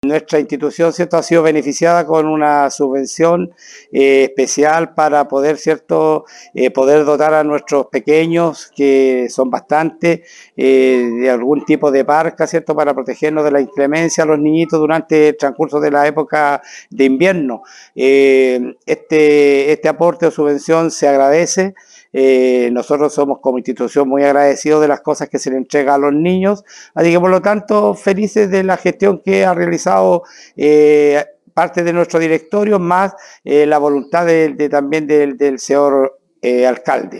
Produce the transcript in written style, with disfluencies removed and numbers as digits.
Nuestra institución, ¿cierto?, ha sido beneficiada con una subvención especial para poder, ¿cierto?, poder dotar a nuestros pequeños, que son bastantes, de algún tipo de parca, ¿cierto?, para protegernos de la inclemencia a los niñitos durante el transcurso de la época de invierno. Este aporte o subvención se agradece. Nosotros somos como institución muy agradecidos de las cosas que se le entrega a los niños, así que por lo tanto felices de la gestión que ha realizado parte de nuestro directorio, más la voluntad también del señor alcalde.